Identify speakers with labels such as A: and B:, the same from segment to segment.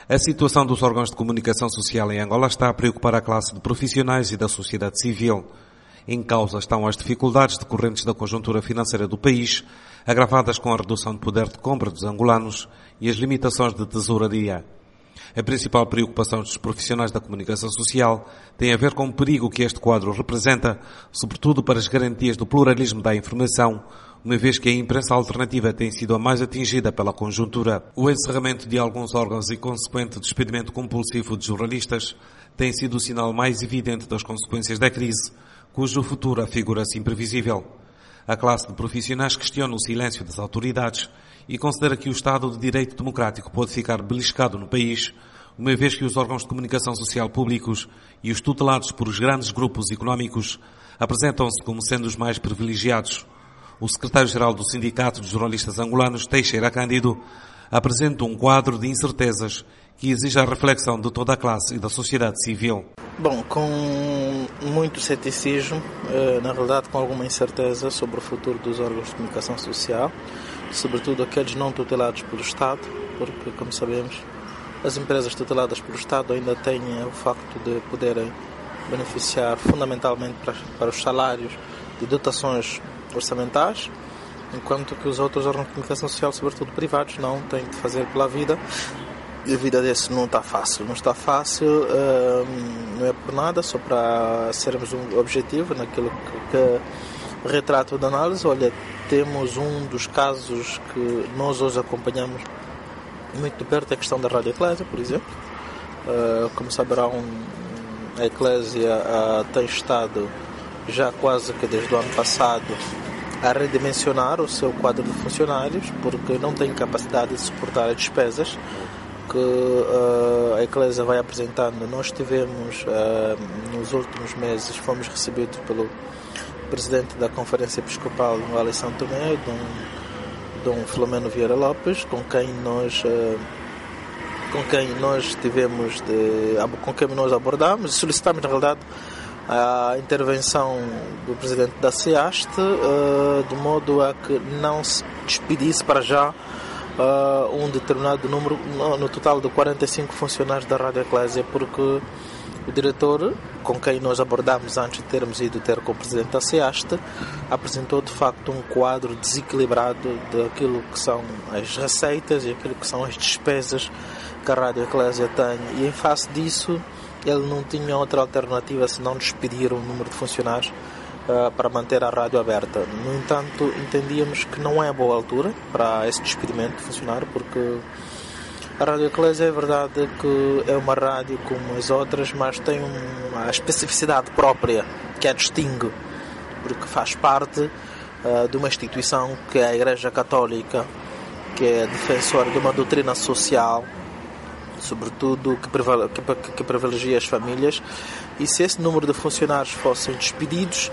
A: A situação dos órgãos de comunicação social em Angola está a preocupar a classe de profissionais e da sociedade civil. Em causa estão as dificuldades decorrentes da conjuntura financeira do país, agravadas com a redução de poder de compra dos angolanos e as limitações de tesouraria. A principal preocupação dos profissionais da comunicação social tem a ver com o perigo que este quadro representa, sobretudo para as garantias do pluralismo da informação, uma vez que a imprensa alternativa tem sido a mais atingida pela conjuntura. O encerramento de alguns órgãos e consequente despedimento compulsivo de jornalistas tem sido o sinal mais evidente das consequências da crise, cujo futuro afigura-se imprevisível. A classe de profissionais questiona o silêncio das autoridades e considera que o Estado de Direito Democrático pode ficar beliscado no país, uma vez que os órgãos de comunicação social públicos e os tutelados por os grandes grupos económicos apresentam-se como sendo os mais privilegiados. O secretário-geral do Sindicato de Jornalistas Angolanos, Teixeira Cândido, apresenta um quadro de incertezas que exige a reflexão de toda a classe e da sociedade civil.
B: Bom, com muito ceticismo, na realidade com alguma incerteza sobre o futuro dos órgãos de comunicação social, sobretudo aqueles não tutelados pelo Estado, porque, como sabemos, as empresas tuteladas pelo Estado ainda têm o facto de poderem beneficiar fundamentalmente para os salários de dotações orçamentais, enquanto que os outros órgãos de comunicação social, sobretudo privados, não têm que fazer pela vida. E a vida desse não está fácil. Não está fácil, não é por nada, só para sermos um objetivo naquilo que retrato da análise. Olha, temos um dos casos que nós hoje acompanhamos muito de perto, a questão da Rádio Eclésia, por exemplo. Como saberão, a Eclésia tem estado já quase que desde o ano passado a redimensionar o seu quadro de funcionários, porque não tem capacidade de suportar as despesas que a Eclésia vai apresentando. Nós tivemos, nos últimos meses, fomos recebidos pelo presidente da Conferência Episcopal no Vale de São Tomé, Dom Filomeno Vieira Lopes, com quem nós abordamos e solicitamos, na realidade, a intervenção do presidente da SEAST, de modo a que não se despedisse para já um determinado número, no total de 45 funcionários da Rádio Eclésia, porque o diretor, com quem nós abordamos antes de termos ido ter com o presidente da SEAST, apresentou de facto um quadro desequilibrado daquilo que são as receitas e aquilo que são as despesas que a Rádio Eclésia tem, e em face disso ele não tinha outra alternativa senão despedir um número de funcionários para manter a rádio aberta. No entanto, entendíamos que não é boa altura para esse despedimento de funcionário, porque a Rádio Eclésia é verdade que é uma rádio como as outras, mas tem uma especificidade própria que a distingue, porque faz parte de uma instituição que é a Igreja Católica, que é defensora de uma doutrina social, sobretudo que privilegia as famílias, e se esse número de funcionários fossem despedidos,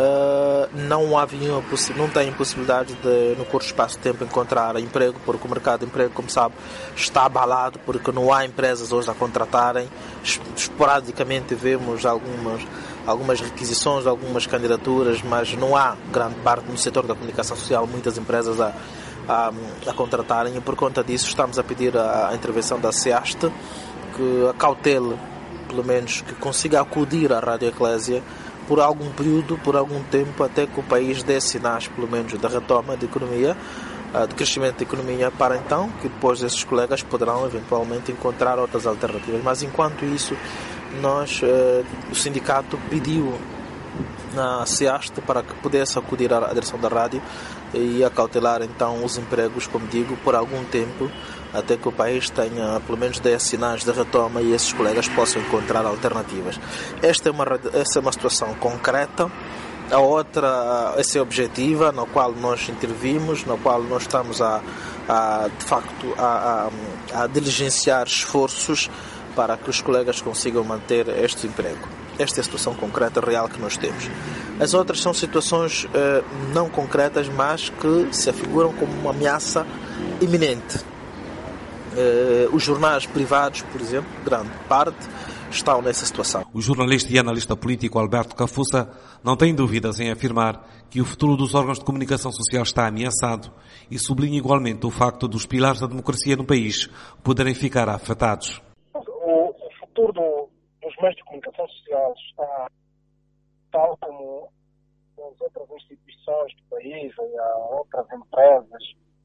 B: não tem possibilidade de, no curto espaço de tempo, encontrar emprego, porque o mercado de emprego, como sabe, está abalado, porque não há empresas hoje a contratarem. Esporadicamente vemos algumas requisições, algumas candidaturas, mas não há grande parte no setor da comunicação social, muitas empresas a contratarem, e por conta disso estamos a pedir a intervenção da SEAST, que acautele, pelo menos, que consiga acudir à Rádio Eclésia por algum período, por algum tempo, até que o país dê sinais, pelo menos, da retoma da economia, de crescimento da economia, para então que depois esses colegas poderão eventualmente encontrar outras alternativas. Mas enquanto isso, o sindicato pediu na SEAST para que pudesse acudir à direção da rádio e acautelar então os empregos, como digo, por algum tempo, até que o país tenha pelo menos 10 sinais de retoma e esses colegas possam encontrar alternativas. Essa é uma situação concreta. A outra, essa é objetiva, na qual nós intervimos, na qual nós estamos de facto a diligenciar esforços para que os colegas consigam manter este emprego. Esta é a situação concreta, real, que nós temos. As outras são situações não concretas, mas que se afiguram como uma ameaça iminente. Os jornais privados, por exemplo, grande parte, estão nessa situação.
A: O jornalista e analista político Alberto Cafuça não tem dúvidas em afirmar que o futuro dos órgãos de comunicação social está ameaçado e sublinha igualmente o facto dos pilares da democracia no país poderem ficar afetados.
C: O futuro dos meios de comunicação social está, tal como as outras instituições do país e as outras empresas,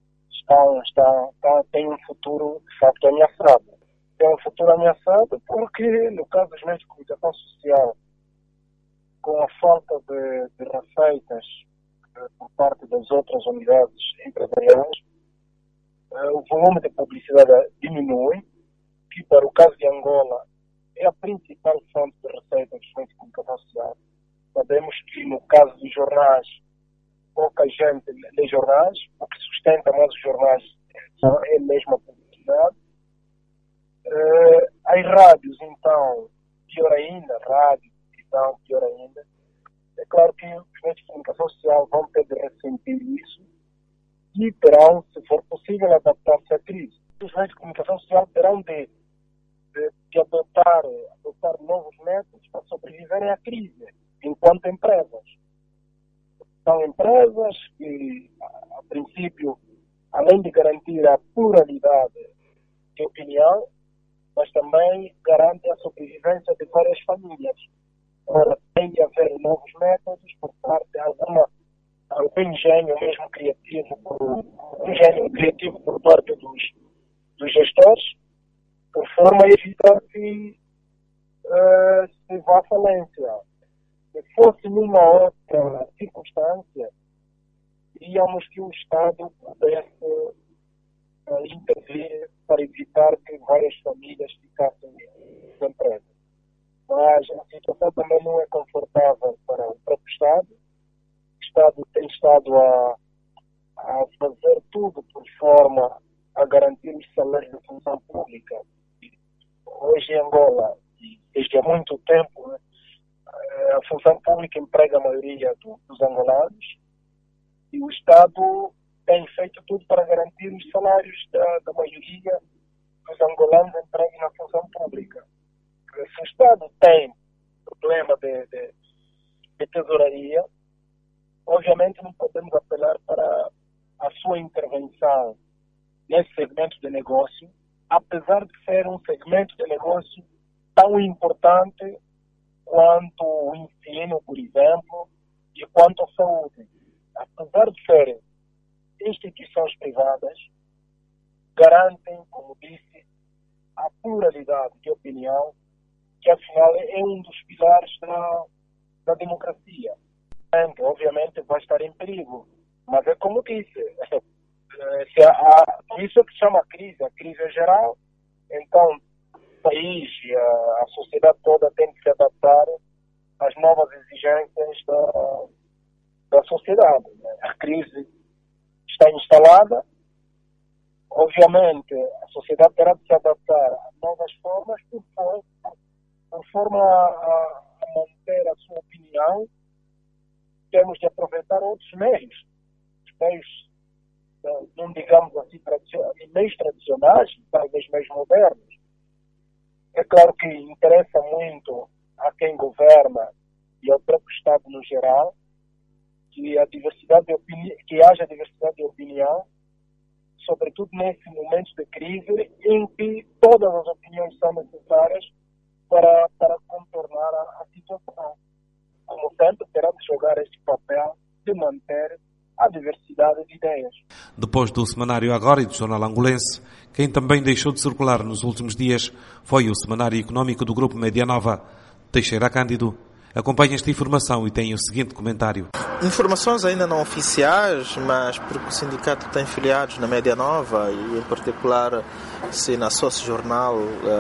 C: tem um futuro, de facto, ameaçado. Tem um futuro ameaçado porque, no caso dos meios de comunicação social, com a falta de receitas por parte das outras unidades empresariais, o volume de publicidade diminui, que para o caso de Angola é a principal fonte de receita dos meios de comunicação social. Sabemos que, no caso dos jornais, pouca gente lê jornais, o que sustenta mais os jornais é mesmo a publicidade. As rádios, então, pior ainda, pior ainda. É claro que os meios de comunicação social vão ter de ressentir isso e terão, se for possível, adaptar-se à crise. Os meios de comunicação social terão de adotar novos métodos para sobreviverem à crise, enquanto empresas. São empresas que, a princípio, além de garantir a pluralidade de opinião, mas também garantem a sobrevivência de várias famílias. Ora, tem de haver novos métodos por parte de algum engenho mesmo criativo, por parte dos gestores, por forma a evitar que se vá à falência. Se fosse numa outra circunstância, diríamos que o Estado pudesse intervir para evitar que várias famílias ficassem desempregadas. Mas a situação também não é confortável para o próprio Estado. O Estado tem estado a fazer tudo por forma a garantir os salários da função pública. Hoje em Angola, e desde há muito tempo, a função pública emprega a maioria dos angolanos e o Estado tem feito tudo para garantir os salários da maioria dos angolanos empregues na função pública. Se o Estado tem problema de tesouraria, obviamente não podemos apelar para a sua intervenção nesse segmento de negócio, apesar de ser um segmento de negócio tão importante quanto o ensino, por exemplo, e quanto a saúde. Apesar de serem instituições privadas, garantem, como disse, a pluralidade de opinião, que afinal é um dos pilares da democracia. Obviamente vai estar em perigo, mas é como disse, isso é que se chama a crise é geral, então o país, a sociedade toda tem que se adaptar às novas exigências da sociedade. A crise está instalada, obviamente a sociedade terá de se adaptar a novas formas por forma a manter a sua opinião. Temos de aproveitar outros meios, os meios, não digamos assim, meios tradicionais, talvez meios modernos. É claro que interessa muito a quem governa e ao próprio Estado no geral que haja diversidade de opinião, sobretudo nesse momento de crise em que todas as opiniões são necessárias para contornar a situação. Como sempre, terá de jogar este papel de manter a diversidade de ideias.
A: Depois do Semanário Agora e do Jornal Angolense, quem também deixou de circular nos últimos dias foi o Semanário Económico do Grupo Medianova. Teixeira Cândido acompanha esta informação e tem o seguinte comentário.
B: Informações ainda não oficiais, mas porque o sindicato tem filiados na Medianova e em particular na Sócio Jornal,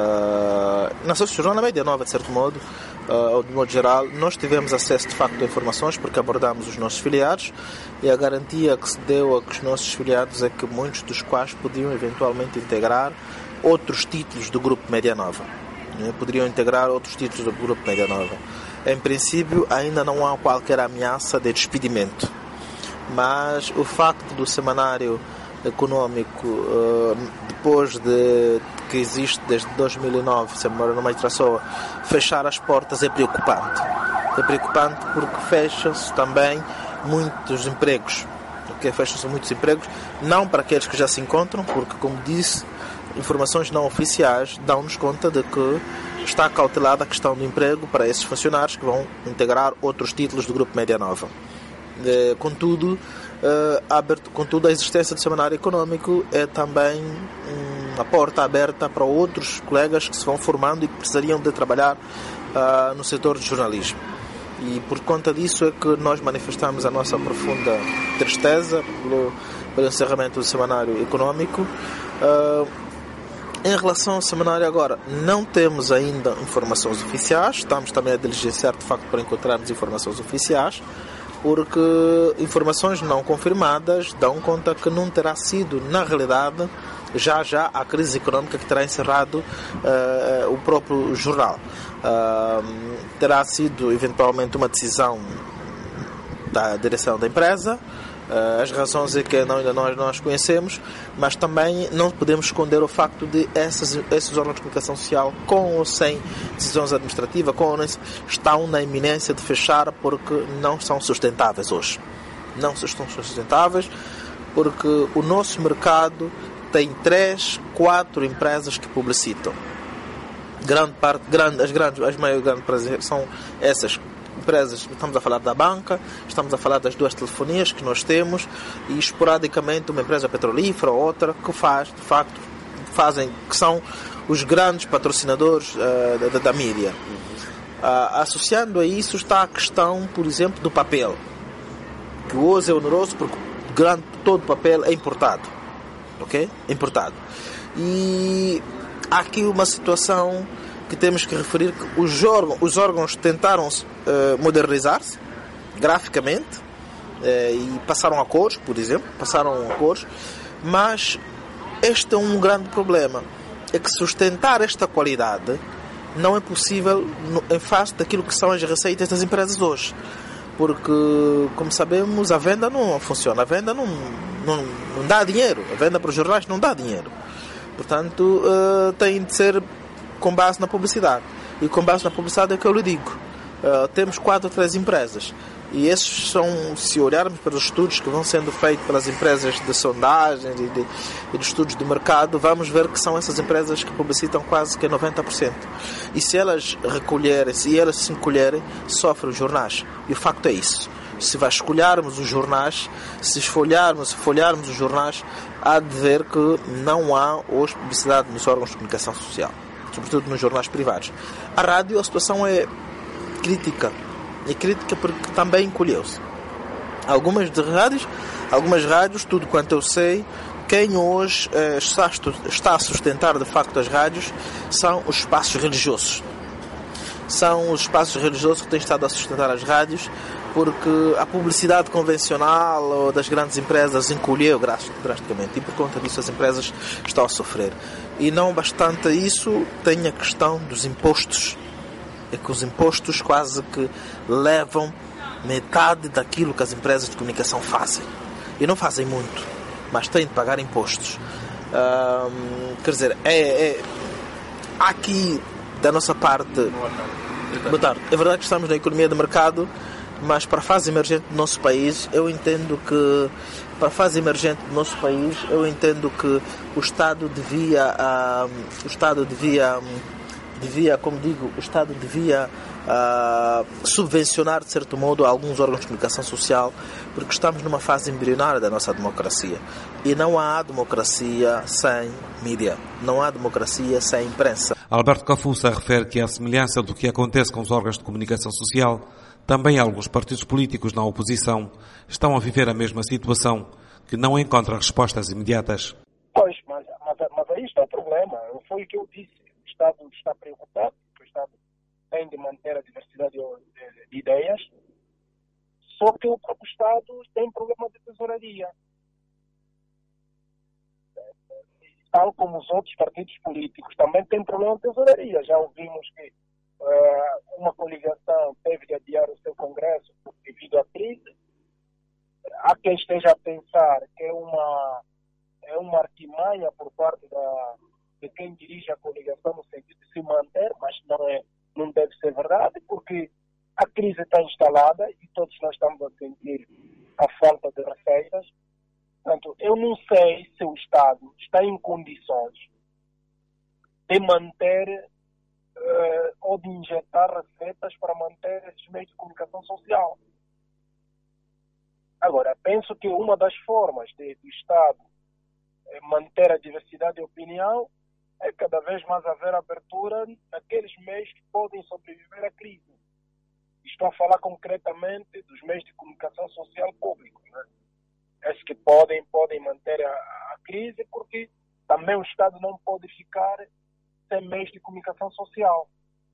B: na Medianova de certo modo, ou de modo geral, nós tivemos acesso de facto a informações porque abordamos os nossos filiados e a garantia que se deu a que os nossos filiados é que muitos dos quais podiam eventualmente integrar outros títulos do Grupo Medianova. Poderiam integrar outros títulos do Grupo Medianova. Em princípio, ainda não há qualquer ameaça de despedimento, mas o facto do semanário econômico, depois de que existe desde 2009, se a memória não me traçou, fechar as portas é preocupante. É preocupante porque fecham-se também muitos empregos. Porque fecham-se muitos empregos, não para aqueles que já se encontram, porque, como disse, informações não oficiais dão-nos conta de que está cautelada a questão do emprego para esses funcionários que vão integrar outros títulos do Grupo Média Nova. Contudo, a existência do seminário econômico é também uma porta aberta para outros colegas que se vão formando e que precisariam de trabalhar no setor de jornalismo. E por conta disso é que nós manifestamos a nossa profunda tristeza pelo encerramento do seminário econômico. Em relação ao seminário agora, não temos ainda informações oficiais, estamos também a diligenciar de facto para encontrarmos informações oficiais, porque informações não confirmadas dão conta que não terá sido, na realidade, já a crise econômica que terá encerrado o próprio jornal. Terá sido eventualmente uma decisão da direção da empresa. As razões é que ainda nós não as conhecemos, mas também não podemos esconder o facto de esses órgãos de comunicação social, com ou sem decisões administrativas, estão na iminência de fechar porque não são sustentáveis hoje. Não estão sustentáveis porque o nosso mercado tem 3, 4 empresas que publicitam. As maiores empresas são essas empresas. Estamos a falar da banca, estamos a falar das 2 telefonias que nós temos e esporadicamente uma empresa petrolífera ou outra que que são os grandes patrocinadores da mídia. Associando a isso está a questão, por exemplo, do papel, que hoje é oneroso porque todo o papel é importado. Ok? Importado. E há aqui uma situação que temos que referir, que os órgãos tentaram modernizar-se graficamente e passaram a cores, por exemplo, mas este é um grande problema, é que sustentar esta qualidade não é possível em face daquilo que são as receitas das empresas hoje, porque, como sabemos, a venda não funciona, a venda não dá dinheiro, a venda para os jornais não dá dinheiro, portanto tem de ser com base na publicidade. E com base na publicidade é que eu lhe digo. Temos 4 ou 3 empresas. E esses são, se olharmos para os estudos que vão sendo feitos pelas empresas de sondagens e de estudos de mercado, vamos ver que são essas empresas que publicitam quase que 90%. E se elas se encolherem, sofrem os jornais. E o facto é isso. Se vasculharmos os jornais, se folharmos os jornais, há de ver que não há hoje publicidade nos órgãos de comunicação social, sobretudo nos jornais privados. A rádio, a situação é crítica. É crítica porque também encolheu-se. Algumas rádios, tudo quanto eu sei, quem hoje está a sustentar de facto as rádios são os espaços religiosos. São os espaços religiosos que têm estado a sustentar as rádios, porque a publicidade convencional ou das grandes empresas encolheu drasticamente e por conta disso as empresas estão a sofrer. E não bastante isso, tem a questão dos impostos. É que os impostos quase que levam metade daquilo que as empresas de comunicação fazem. E não fazem muito, mas têm de pagar impostos. Quer dizer, aqui da nossa parte... Boa tarde. É verdade que estamos na economia de mercado, mas para a fase emergente do nosso país, eu entendo que o Estado devia subvencionar de certo modo alguns órgãos de comunicação social, porque estamos numa fase embrionária da nossa democracia e não há democracia sem mídia, não há democracia sem imprensa.
A: Alberto Cafuça refere que, à semelhança do que acontece com os órgãos de comunicação social, também alguns partidos políticos na oposição estão a viver a mesma situação, que não encontra respostas imediatas.
C: Pois, mas aí está o problema. Foi o que eu disse. O Estado está preocupado, o Estado tem de manter a diversidade de ideias, só que o próprio Estado tem problema de tesouraria. Tal como os outros partidos políticos também têm problema de tesouraria. Já ouvimos que uma coligação teve de adiar o seu congresso devido à crise. Há quem esteja a pensar que é é uma artimanha por parte de quem dirige a coligação no sentido de se manter, mas não deve ser verdade, porque a crise está instalada e todos nós estamos a sentir a falta de receitas. Portanto, eu não sei se o Estado está em condições de manter ou de injetar receitas para manter esses meios de comunicação social. Agora, penso que uma das formas do Estado manter a diversidade de opinião é cada vez mais haver abertura naqueles meios que podem sobreviver à crise. Estou a falar concretamente dos meios de comunicação social públicos, né? Esses que podem manter a crise, porque também o Estado não pode ficar sem meios de comunicação social.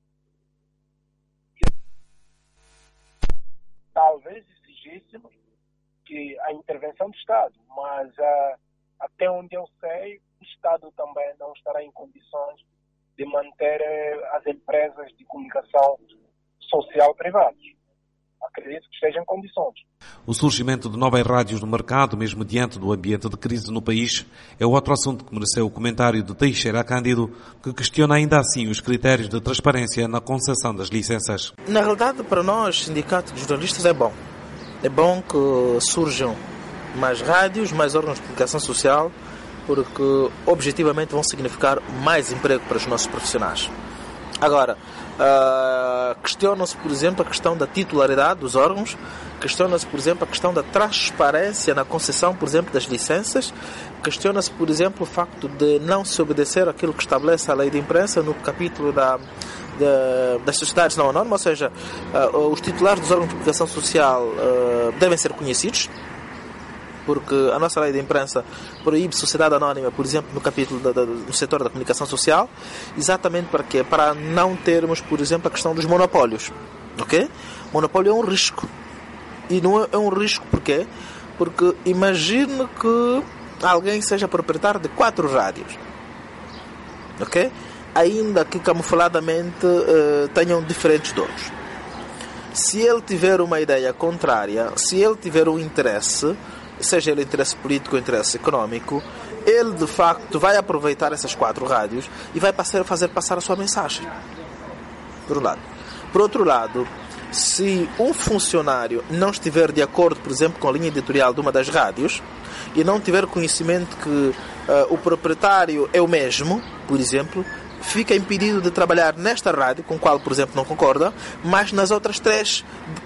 C: Talvez exigíssemos que a intervenção do Estado, mas até onde eu sei, o Estado também não estará em condições de manter as empresas de comunicação social privadas. Acredito que estejam em condições.
A: O surgimento de novas rádios no mercado, mesmo diante do ambiente de crise no país, é outro assunto que mereceu o comentário de Teixeira Cândido, que questiona ainda assim os critérios de transparência na concessão das licenças.
B: Na realidade, para nós, sindicato de jornalistas, é bom. É bom que surjam mais rádios, mais órgãos de comunicação social, porque objetivamente vão significar mais emprego para os nossos profissionais. Agora, questiona-se, por exemplo, a questão da titularidade dos órgãos, questiona-se, por exemplo, a questão da transparência na concessão, por exemplo, das licenças, questiona-se, por exemplo, o facto de não se obedecer àquilo que estabelece a lei de imprensa no capítulo das sociedades não anónimas, ou seja, os titulares dos órgãos de comunicação social devem ser conhecidos, porque a nossa lei de imprensa proíbe sociedade anónima, por exemplo, no capítulo no setor da comunicação social, exatamente para quê? Para não termos, por exemplo, a questão dos monopólios. Ok? Monopólio é um risco. E não é um risco porquê? Porque imagine que alguém seja proprietário de 4 rádios. Ok? Ainda que camufladamente tenham diferentes donos. Se ele tiver uma ideia contrária, se ele tiver um interesse, seja ele interesse político ou interesse económico, ele de facto vai aproveitar essas 4 rádios e vai fazer passar a sua mensagem. Por um lado. Por outro lado, se um funcionário não estiver de acordo, por exemplo, com a linha editorial de uma das rádios e não tiver conhecimento que o proprietário é o mesmo, por exemplo, fica impedido de trabalhar nesta rádio, com a qual, por exemplo, não concorda, mas nas outras 3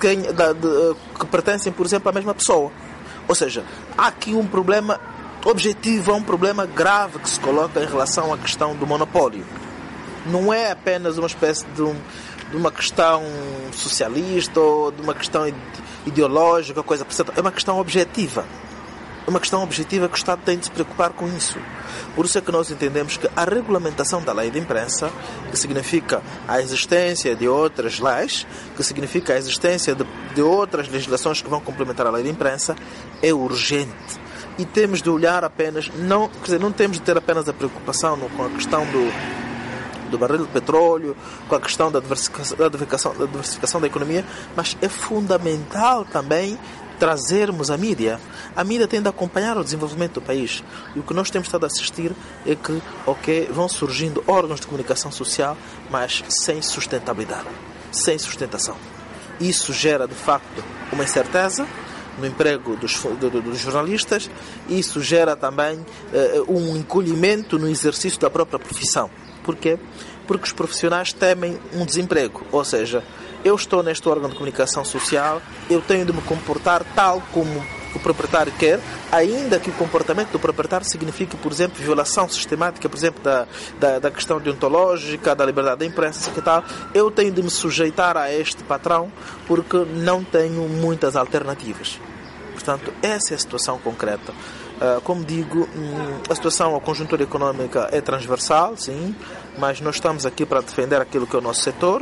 B: que pertencem, por exemplo, à mesma pessoa. Ou seja, há aqui um problema objetivo, há um problema grave que se coloca em relação à questão do monopólio. Não é apenas uma espécie de uma questão socialista ou de uma questão ideológica, coisa parecida. É uma questão objetiva. É uma questão objetiva que o Estado tem de se preocupar com isso. Por isso é que nós entendemos que a regulamentação da lei de imprensa, que significa a existência de outras leis, que significa a existência de outras legislações que vão complementar a lei de imprensa, é urgente. E temos de olhar apenas, não temos de ter apenas a preocupação com a questão do barril de petróleo, com a questão da diversificação da economia, mas é fundamental também trazermos a mídia. A mídia tem de acompanhar o desenvolvimento do país. E o que nós temos estado a assistir é que, vão surgindo órgãos de comunicação social, mas sem sustentabilidade, sem sustentação. Isso gera, de facto, uma incerteza no emprego dos jornalistas. Isso gera também um encolhimento no exercício da própria profissão. Por quê? Porque os profissionais temem um desemprego. Ou seja, eu estou neste órgão de comunicação social, eu tenho de me comportar tal como o proprietário quer, ainda que o comportamento do proprietário signifique, por exemplo, violação sistemática, por exemplo, da questão deontológica, da liberdade da imprensa, que tal, eu tenho de me sujeitar a este patrão porque não tenho muitas alternativas. Portanto, essa é a situação concreta. Como digo, a conjuntura económica é transversal, sim, mas nós estamos aqui para defender aquilo que é o nosso setor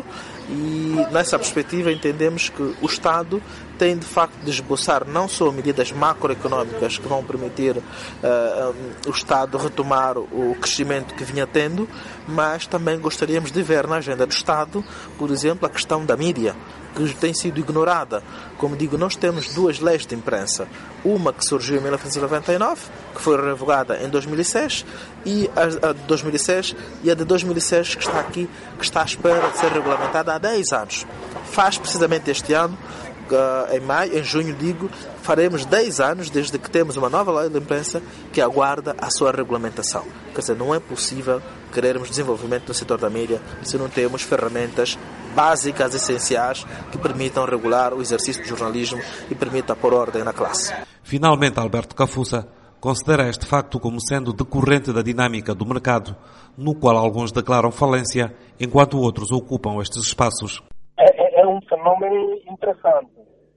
B: E nessa perspectiva entendemos que o Estado tem de facto de esboçar não só medidas macroeconómicas que vão permitir o Estado retomar o crescimento que vinha tendo, mas também gostaríamos de ver na agenda do Estado, por exemplo, a questão da mídia, que tem sido ignorada. Como digo, nós temos duas leis de imprensa. Uma que surgiu em 1999, que foi revogada em 2006, e a de 2006, e a de 2006 que está aqui, que está à espera de ser regulamentada há 10 anos. Faz precisamente este ano, em junho, faremos 10 anos desde que temos uma nova lei de imprensa que aguarda a sua regulamentação. Quer dizer, não é possível querermos desenvolvimento no setor da mídia se não temos ferramentas básicas, essenciais, que permitam regular o exercício do jornalismo e permitam pôr ordem na classe.
A: Finalmente, Alberto Cafuça considera este facto como sendo decorrente da dinâmica do mercado, no qual alguns declaram falência, enquanto outros ocupam estes espaços.
C: É um fenômeno interessante.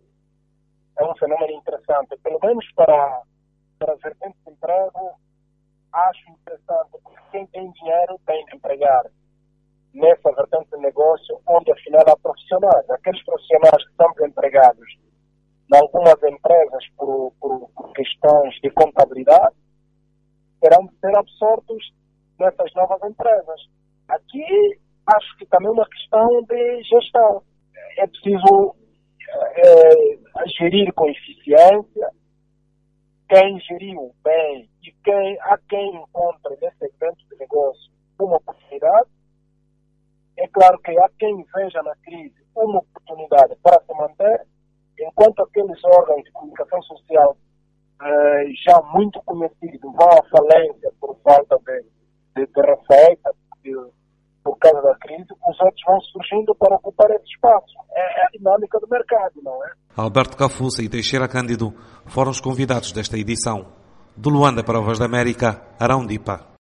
C: Pelo menos para a vertente de emprego, acho interessante, porque quem tem dinheiro tem de empregar nessa vertente de negócio, onde afinal há profissionais. Aqueles profissionais que estão desempregados em algumas empresas por questões de contabilidade terão de ser absortos nessas novas empresas. Aqui acho que também é uma questão de gestão. É preciso gerir com eficiência. Quem geriu bem e há quem encontre nesse segmento de negócio uma oportunidade. É claro que há quem veja na crise uma oportunidade para se manter, enquanto aqueles órgãos de comunicação social já muito conhecidos vão à falência por falta de receita, por causa da crise, os outros vão surgindo para ocupar esse espaço. É a dinâmica do mercado, não é?
A: Alberto Cafuça e Teixeira Cândido foram os convidados desta edição. De Luanda para a Voz da América, Arão Dipa.